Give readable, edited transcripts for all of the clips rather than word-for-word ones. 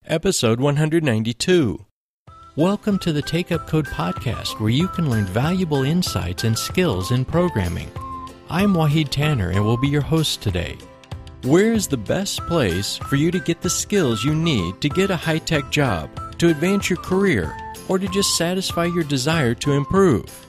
episode 192. Welcome to the Take Up Code podcast, where you can learn valuable insights and skills in programming. I'm Wahid Tanner and will be your host today. Where is the best place for you to get the skills you need to get a high-tech job, to advance your career, or to just satisfy your desire to improve?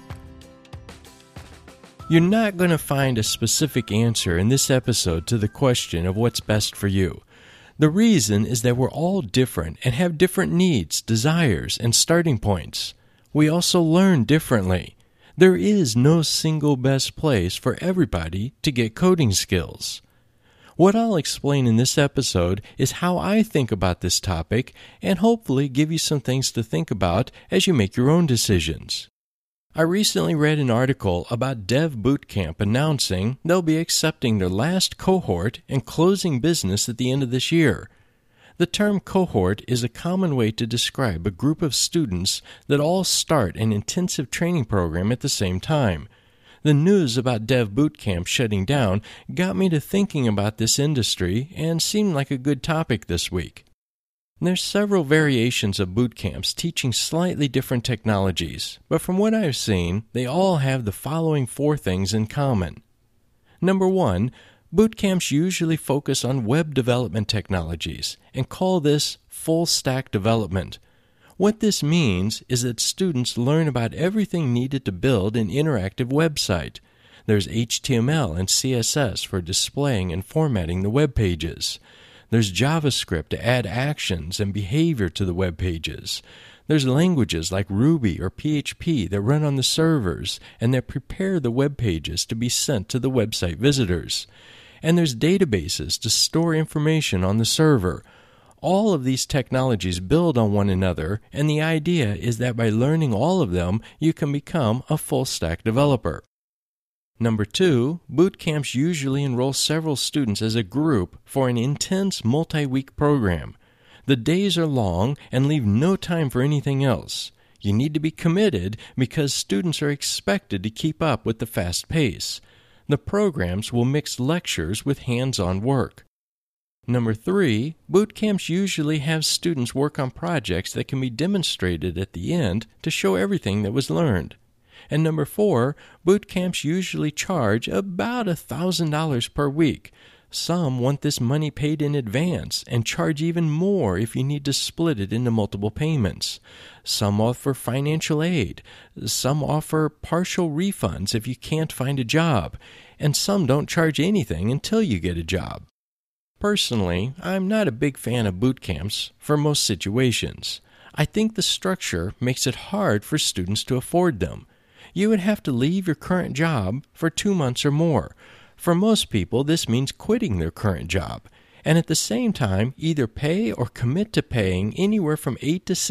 You're not going to find a specific answer in this episode to the question of what's best for you. The reason is that we're all different and have different needs, desires, and starting points. We also learn differently. There is no single best place for everybody to get coding skills. What I'll explain in this episode is how I think about this topic and hopefully give you some things to think about as you make your own decisions. I recently read an article about Dev Bootcamp announcing they'll be accepting their last cohort and closing business at the end of this year. The term cohort is a common way to describe a group of students that all start an intensive training program at the same time. The news about Dev Bootcamp shutting down got me to thinking about this industry and seemed like a good topic this week. There's several variations of boot camps teaching slightly different technologies, but from what I've seen, they all have the following 4 things in common. Number 1, boot camps usually focus on web development technologies and call this full-stack development. What this means is that students learn about everything needed to build an interactive website. There's HTML and CSS for displaying and formatting the web pages. There's JavaScript to add actions and behavior to the web pages. There's languages like Ruby or PHP that run on the servers and that prepare the web pages to be sent to the website visitors. And there's databases to store information on the server. All of these technologies build on one another, and the idea is that by learning all of them, you can become a full-stack developer. Number 2, boot camps usually enroll several students as a group for an intense multi-week program. The days are long and leave no time for anything else. You need to be committed because students are expected to keep up with the fast pace. The programs will mix lectures with hands-on work. Number 3, boot camps usually have students work on projects that can be demonstrated at the end to show everything that was learned. And number 4, boot camps usually charge about $1,000 per week. Some want this money paid in advance and charge even more if you need to split it into multiple payments. Some offer financial aid. Some offer partial refunds if you can't find a job. And some don't charge anything until you get a job. Personally, I'm not a big fan of boot camps for most situations. I think the structure makes it hard for students to afford them. You would have to leave your current job for 2 months or more. For most people, this means quitting their current job, and at the same time, either pay or commit to paying anywhere from $8,000 to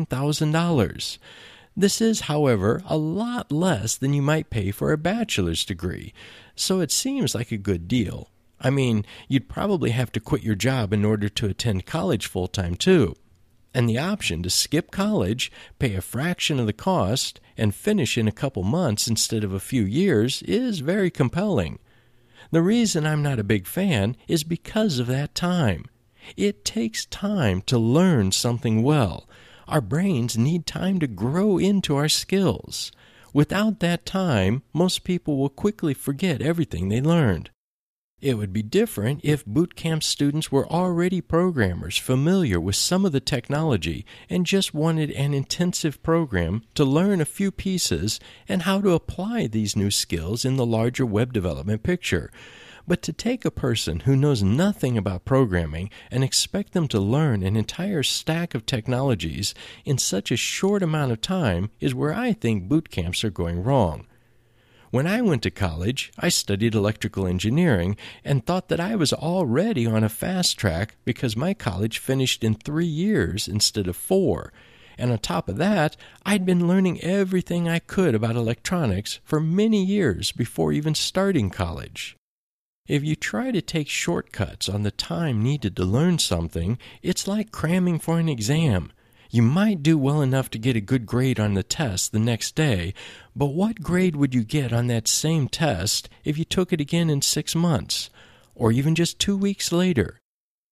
$16,000. This is, however, a lot less than you might pay for a bachelor's degree, so it seems like a good deal. I mean, you'd probably have to quit your job in order to attend college full-time too. And the option to skip college, pay a fraction of the cost, and finish in a couple months instead of a few years is very compelling. The reason I'm not a big fan is because of that time. It takes time to learn something well. Our brains need time to grow into our skills. Without that time, most people will quickly forget everything they learned. It would be different if boot camp students were already programmers familiar with some of the technology and just wanted an intensive program to learn a few pieces and how to apply these new skills in the larger web development picture. But to take a person who knows nothing about programming and expect them to learn an entire stack of technologies in such a short amount of time is where I think boot camps are going wrong. When I went to college, I studied electrical engineering and thought that I was already on a fast track because my college finished in 3 years instead of 4. And on top of that, I'd been learning everything I could about electronics for many years before even starting college. If you try to take shortcuts on the time needed to learn something, it's like cramming for an exam. You might do well enough to get a good grade on the test the next day, but what grade would you get on that same test if you took it again in 6 months, or even just 2 weeks later?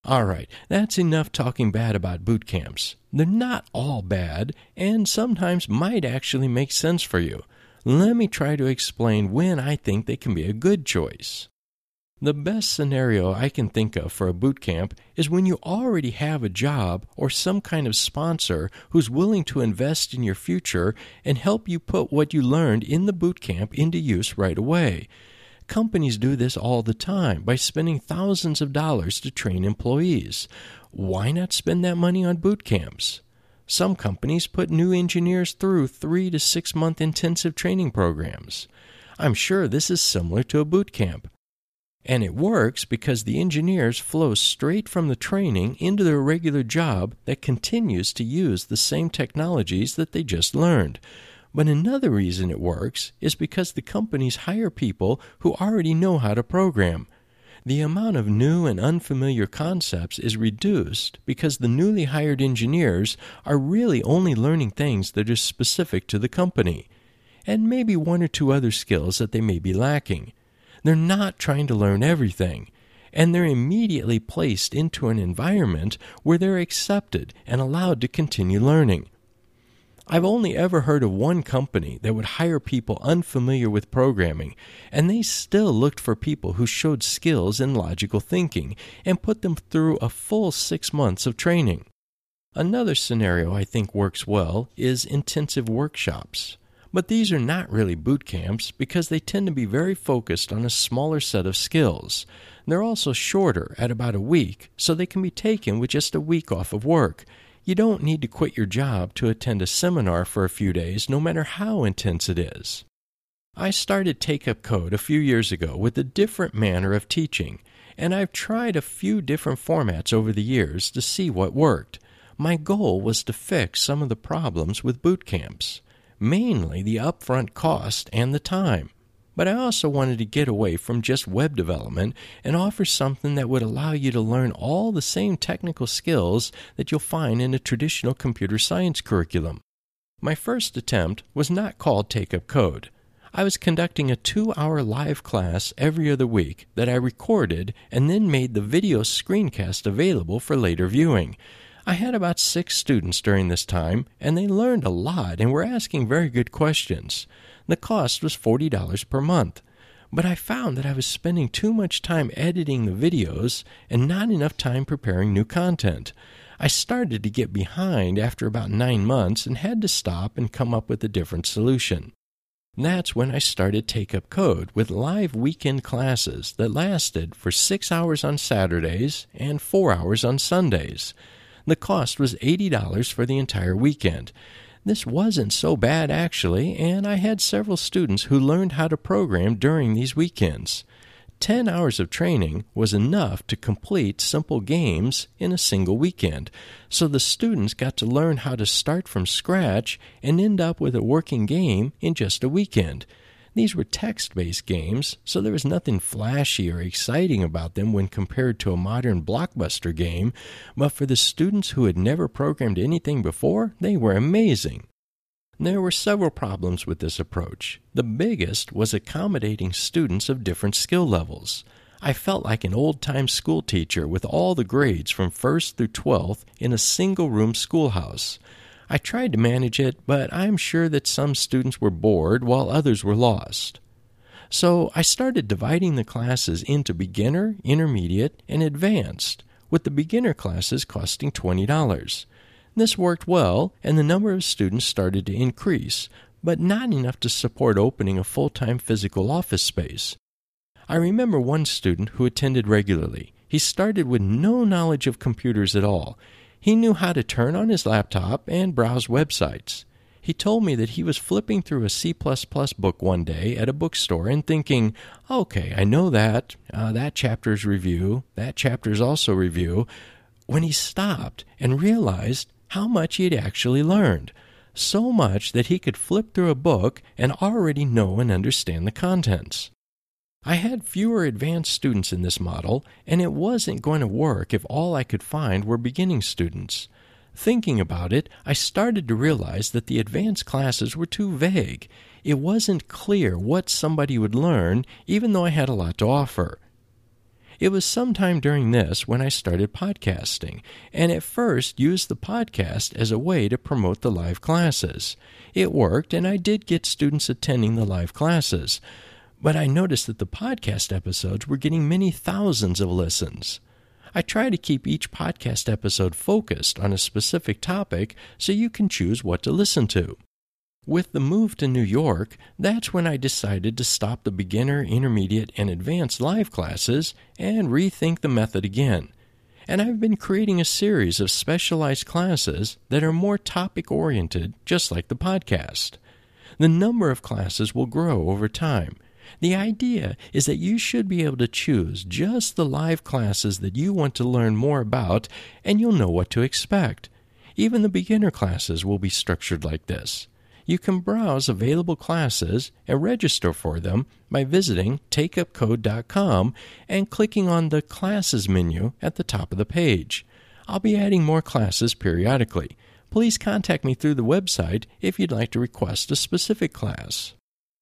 All right, that's enough talking bad about boot camps. They're not all bad, and sometimes might actually make sense for you. Let me try to explain when I think they can be a good choice. The best scenario I can think of for a boot camp is when you already have a job or some kind of sponsor who's willing to invest in your future and help you put what you learned in the boot camp into use right away. Companies do this all the time by spending thousands of dollars to train employees. Why not spend that money on boot camps? Some companies put new engineers through 3 to 6 month intensive training programs. I'm sure this is similar to a boot camp. And it works because the engineers flow straight from the training into their regular job that continues to use the same technologies that they just learned. But another reason it works is because the companies hire people who already know how to program. The amount of new and unfamiliar concepts is reduced because the newly hired engineers are really only learning things that are specific to the company, and maybe 1 or 2 other skills that they may be lacking. They're not trying to learn everything, and they're immediately placed into an environment where they're accepted and allowed to continue learning. I've only ever heard of one company that would hire people unfamiliar with programming, and they still looked for people who showed skills in logical thinking and put them through a full 6 months of training. Another scenario I think works well is intensive workshops. But these are not really boot camps because they tend to be very focused on a smaller set of skills. They're also shorter at about a week, so they can be taken with just a week off of work. You don't need to quit your job to attend a seminar for a few days, no matter how intense it is. I started Take Up Code a few years ago with a different manner of teaching, and I've tried a few different formats over the years to see what worked. My goal was to fix some of the problems with boot camps. Mainly the upfront cost and the time. But I also wanted to get away from just web development and offer something that would allow you to learn all the same technical skills that you'll find in a traditional computer science curriculum. My first attempt was not called Take Up Code. I was conducting a 2-hour live class every other week that I recorded and then made the video screencast available for later viewing. I had about 6 students during this time, and they learned a lot and were asking very good questions. The cost was $40 per month. But I found that I was spending too much time editing the videos and not enough time preparing new content. I started to get behind after about 9 months and had to stop and come up with a different solution. That's when I started Take Up Code with live weekend classes that lasted for 6 hours on Saturdays and 4 hours on Sundays. The cost was $80 for the entire weekend. This wasn't so bad, actually, and I had several students who learned how to program during these weekends. 10 hours of training was enough to complete simple games in a single weekend, so the students got to learn how to start from scratch and end up with a working game in just a weekend. These were text-based games, so there was nothing flashy or exciting about them when compared to a modern blockbuster game, but for the students who had never programmed anything before, they were amazing. There were several problems with this approach. The biggest was accommodating students of different skill levels. I felt like an old-time school teacher with all the grades from 1st through 12th in a single-room schoolhouse. I tried to manage it, but I'm sure that some students were bored while others were lost. So I started dividing the classes into beginner, intermediate, and advanced, with the beginner classes costing $20. This worked well, and the number of students started to increase, but not enough to support opening a full-time physical office space. I remember one student who attended regularly. He started with no knowledge of computers at all. He knew how to turn on his laptop and browse websites. He told me that he was flipping through a C++ book one day at a bookstore and thinking, okay, I know that chapter's review, that chapter's also review, when he stopped and realized how much he had actually learned. So much that he could flip through a book and already know and understand the contents. I had fewer advanced students in this model, and it wasn't going to work if all I could find were beginning students. Thinking about it, I started to realize that the advanced classes were too vague. It wasn't clear what somebody would learn, even though I had a lot to offer. It was sometime during this when I started podcasting, and at first used the podcast as a way to promote the live classes. It worked, and I did get students attending the live classes, but I noticed that the podcast episodes were getting many thousands of listens. I try to keep each podcast episode focused on a specific topic so you can choose what to listen to. With the move to New York, that's when I decided to stop the beginner, intermediate, and advanced live classes and rethink the method again. And I've been creating a series of specialized classes that are more topic-oriented, just like the podcast. The number of classes will grow over time. The idea is that you should be able to choose just the live classes that you want to learn more about, and you'll know what to expect. Even the beginner classes will be structured like this. You can browse available classes and register for them by visiting takeupcode.com and clicking on the Classes menu at the top of the page. I'll be adding more classes periodically. Please contact me through the website if you'd like to request a specific class.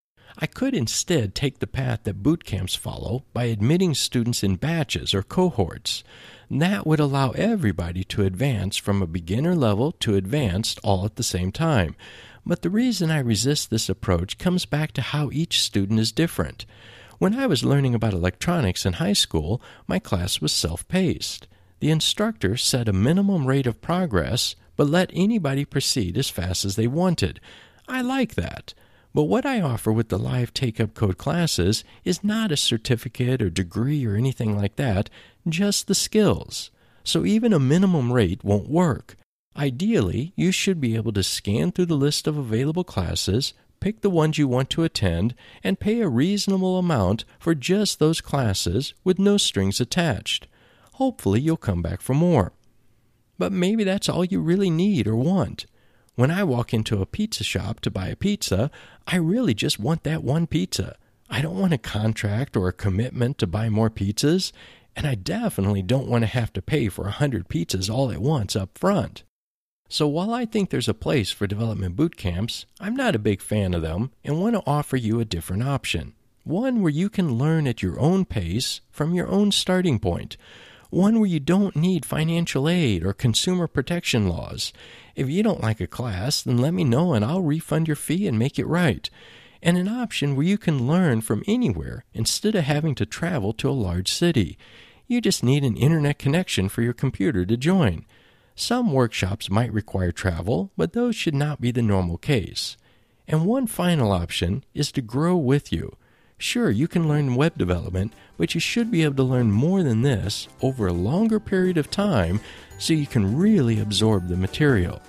I could instead take the path that boot camps follow by admitting students in batches or cohorts. That would allow everybody to advance from a beginner level to advanced all at the same time. But the reason I resist this approach comes back to how each student is different. When I was learning about electronics in high school, my class was self-paced. The instructor set a minimum rate of progress, but let anybody proceed as fast as they wanted. I like that. But what I offer with the live Take-Up Code classes is not a certificate or degree or anything like that, just the skills. So even a minimum rate won't work. Ideally, you should be able to scan through the list of available classes, pick the ones you want to attend, and pay a reasonable amount for just those classes with no strings attached. Hopefully, you'll come back for more. But maybe that's all you really need or want. When I walk into a pizza shop to buy a pizza, I really just want that one pizza. I don't want a contract or a commitment to buy more pizzas, and I definitely don't want to have to pay for 100 pizzas all at once up front. So while I think there's a place for development boot camps, I'm not a big fan of them and want to offer you a different option. One where you can learn at your own pace from your own starting point. One where you don't need financial aid or consumer protection laws. If you don't like a class, then let me know and I'll refund your fee and make it right. And an option where you can learn from anywhere instead of having to travel to a large city. You just need an internet connection for your computer to join. Some workshops might require travel, but those should not be the normal case. And one final option is to grow with you. Sure, you can learn web development, but you should be able to learn more than this over a longer period of time so you can really absorb the material.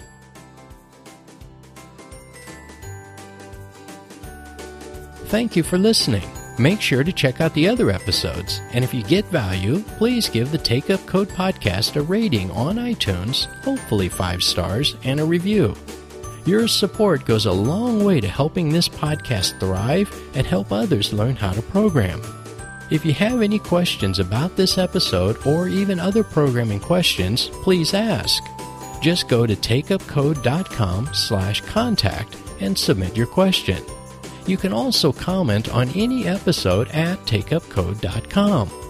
Thank you for listening. Make sure to check out the other episodes, and if you get value, please give the Take Up Code podcast a rating on iTunes, hopefully 5 stars, and a review. Your support goes a long way to helping this podcast thrive and help others learn how to program. If you have any questions about this episode or even other programming questions, please ask. Just go to takeupcode.com/contact and submit your question. You can also comment on any episode at takeupcode.com.